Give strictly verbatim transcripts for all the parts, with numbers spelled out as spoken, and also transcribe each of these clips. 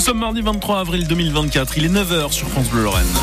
sommes mardi vingt-trois avril deux mille vingt-quatre, il est neuf heures sur France Bleu Lorraine.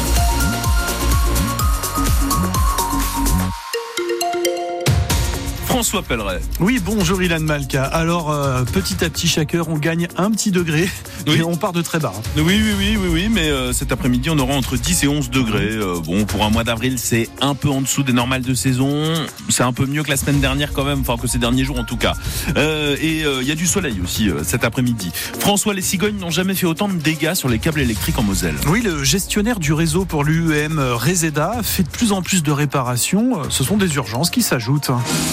François Pelleret. Oui, bonjour Ilan Malka. Alors, euh, petit à petit, chaque heure, on gagne un petit degré, oui. Et on part de très bas. Oui, oui, oui, oui, oui, mais euh, cet après-midi, on aura entre dix et onze degrés. Euh, bon, pour un mois d'avril, c'est un peu en dessous des normales de saison. C'est un peu mieux que la semaine dernière quand même, enfin que ces derniers jours en tout cas. Euh, et il euh, y a du soleil aussi euh, cet après-midi. François, les cigognes n'ont jamais fait autant de dégâts sur les câbles électriques en Moselle. Oui, le gestionnaire du réseau pour l'U E M Reseda fait de plus en plus de réparations. Ce sont des urgences qui s'ajoutent.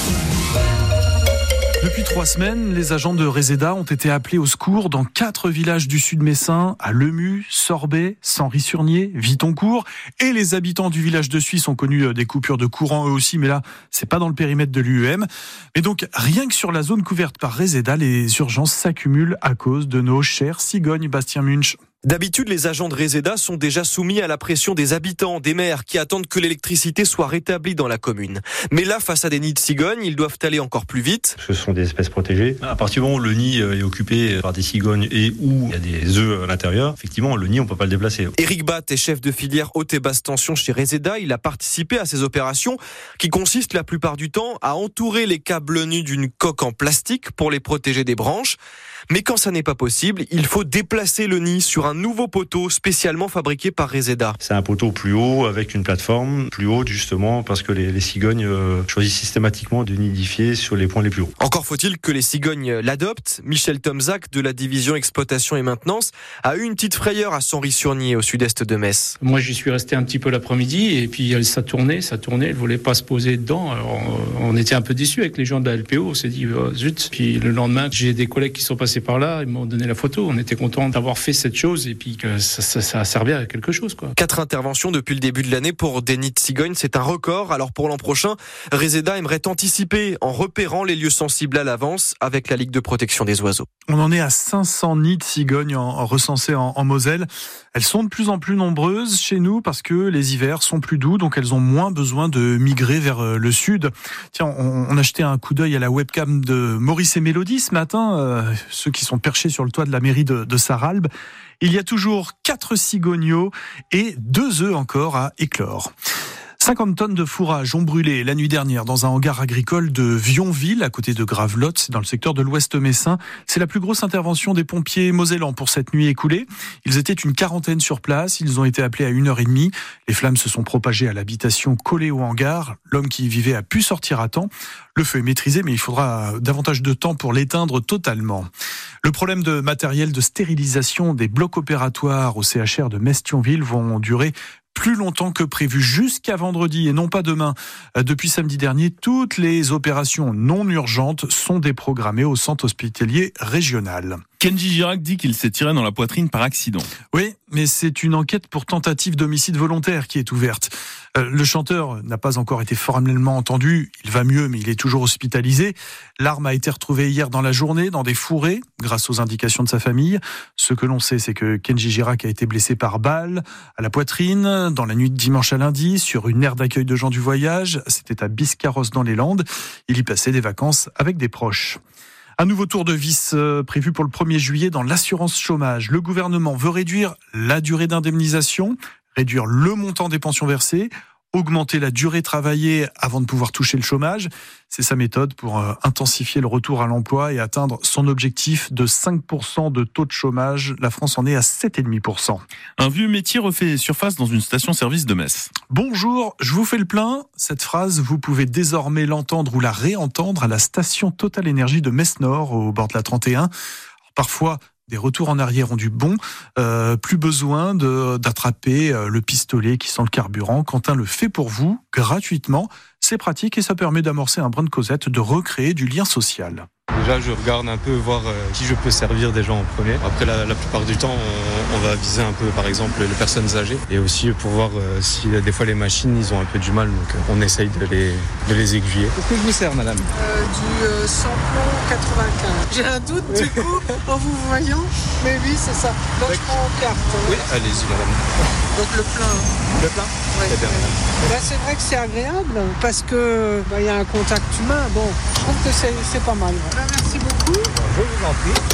Depuis trois semaines, les agents de Reseda ont été appelés au secours dans quatre villages du sud messin, à Lemu, Sorbet, Sanry-sur-Nier, Vitoncourt. Et les habitants du village de Suisse ont connu des coupures de courant eux aussi, mais là, c'est pas dans le périmètre de l'U E M. Mais donc, rien que sur la zone couverte par Reseda, les urgences s'accumulent à cause de nos chères cigognes, Bastien Munch. D'habitude, les agents de Reseda sont déjà soumis à la pression des habitants, des maires qui attendent que l'électricité soit rétablie dans la commune. Mais là, face à des nids de cigognes, ils doivent aller encore plus vite. Ce sont des espèces protégées. À partir du moment où le nid est occupé par des cigognes et où il y a des œufs à l'intérieur, effectivement, le nid, on peut pas le déplacer. Éric Batt est chef de filière haute et basse tension chez Reseda. Il a participé à ces opérations qui consistent la plupart du temps à entourer les câbles nus d'une coque en plastique pour les protéger des branches. Mais quand ça n'est pas possible, il faut déplacer le nid sur un nouveau poteau spécialement fabriqué par Reseda. C'est un poteau plus haut avec une plateforme plus haute justement parce que les, les cigognes euh, choisissent systématiquement de nidifier sur les points les plus hauts. Encore faut-il que les cigognes l'adoptent. Michel Tomzac de la division exploitation et maintenance a eu une petite frayeur à Sanry-sur-Nier au sud-est de Metz. Moi j'y suis resté un petit peu l'après-midi et puis ça tournait, ça tournait, elle voulait pas se poser dedans. Alors, on était un peu déçus avec les gens de la L P O, on s'est dit oh, zut. Puis le lendemain j'ai des collègues qui sont passés par là, ils m'ont donné la photo, on était contents d'avoir fait cette chose et puis que ça, ça, ça a servi à quelque chose, quoi. Quatre interventions depuis le début de l'année pour des nids de cigognes, c'est un record. Alors pour l'an prochain, Reseda aimerait anticiper en repérant les lieux sensibles à l'avance avec la Ligue de protection des oiseaux. On en est à cinq cents nids de cigognes en, en recensés en, en Moselle. Elles sont de plus en plus nombreuses chez nous parce que les hivers sont plus doux, donc elles ont moins besoin de migrer vers le sud. Tiens, on, on a jeté un coup d'œil à la webcam de Maurice et Mélodie ce matin, euh, ceux qui sont perchés sur le toit de la mairie de, de Sarralbe. Il y a toujours quatre cigogneaux et deux œufs encore à éclore. cinquante tonnes de fourrage ont brûlé la nuit dernière dans un hangar agricole de Vionville, à côté de Gravelotte, c'est dans le secteur de l'Ouest messin. C'est la plus grosse intervention des pompiers mosellans pour cette nuit écoulée. Ils étaient une quarantaine sur place, ils ont été appelés à une heure trente. Les flammes se sont propagées à l'habitation collée au hangar. L'homme qui y vivait a pu sortir à temps. Le feu est maîtrisé, mais il faudra davantage de temps pour l'éteindre totalement. Le problème de matériel de stérilisation des blocs opératoires au C H R de Metz-Thionville vont durer plus longtemps que prévu, jusqu'à vendredi et non pas demain. Depuis samedi dernier, toutes les opérations non urgentes sont déprogrammées au centre hospitalier régional. Kenji Girac dit qu'il s'est tiré dans la poitrine par accident. Oui, mais c'est une enquête pour tentative d'homicide volontaire qui est ouverte. Euh, le chanteur n'a pas encore été formellement entendu. Il va mieux, mais il est toujours hospitalisé. L'arme a été retrouvée hier dans la journée, dans des fourrés, grâce aux indications de sa famille. Ce que l'on sait, c'est que Kenji Girac a été blessé par balle à la poitrine, dans la nuit de dimanche à lundi, sur une aire d'accueil de gens du voyage. C'était à Biscarrosse dans les Landes. Il y passait des vacances avec des proches. Un nouveau tour de vis prévu pour le premier juillet dans l'assurance chômage. Le gouvernement veut réduire la durée d'indemnisation, réduire le montant des pensions versées, augmenter la durée travaillée avant de pouvoir toucher le chômage. C'est sa méthode pour intensifier le retour à l'emploi et atteindre son objectif de cinq pour cent de taux de chômage. La France en est à sept virgule cinq pour cent. Un vieux métier refait surface dans une station-service de Metz. Bonjour, je vous fais le plein. Cette phrase, vous pouvez désormais l'entendre ou la réentendre à la station Total Énergie de Metz-Nord, au bord de la trente et un. Alors, parfois, des retours en arrière ont du bon. Euh, plus besoin de, d'attraper le pistolet qui sent le carburant. Quentin le fait pour vous, gratuitement. C'est pratique et ça permet d'amorcer un brin de causette, de recréer du lien social. Déjà, je regarde un peu, voir euh, qui je peux servir déjà en premier. Après, la, la plupart du temps, on, on va viser un peu, par exemple, les personnes âgées. Et aussi pour voir euh, si des fois les machines, ils ont un peu du mal. Donc, euh, on essaye de les, de les aiguiller. Qu'est-ce que je vous sers, madame euh, Du euh, samplon quatre-vingt-quinze. J'ai un doute, du coup, en vous voyant. Mais oui, c'est ça. Donc, je prends en carte. Hein. Oui, allez-y, madame. Donc, le plein. Le plein Oui. Très bien, madame. Là, c'est vrai que c'est agréable parce que bah, y a un contact humain. Bon, je trouve que c'est, c'est pas mal. Ouais. Merci beaucoup. Je vous en prie.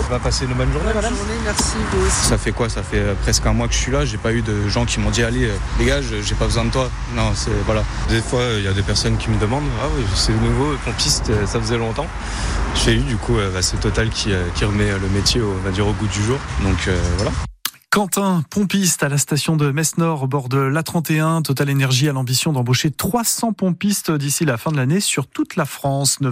Va passer une bonne journée, Bonne madame. journée, merci, vous aussi. Ça fait quoi? Ça fait presque un mois que je suis là. J'ai pas eu de gens qui m'ont dit allez, dégage, j'ai pas besoin de toi. Non, c'est voilà. Des fois, il y a des personnes qui me demandent ah oui, c'est nouveau, pompiste, ça faisait longtemps. J'ai eu du coup, bah, c'est Total qui, qui remet le métier, au, on va dire, au goût du jour. Donc euh, voilà. Quentin, pompiste à la station de Metz-Nord au bord de l'A trente et un. Total Énergie a l'ambition d'embaucher trois cents pompistes d'ici la fin de l'année sur toute la France.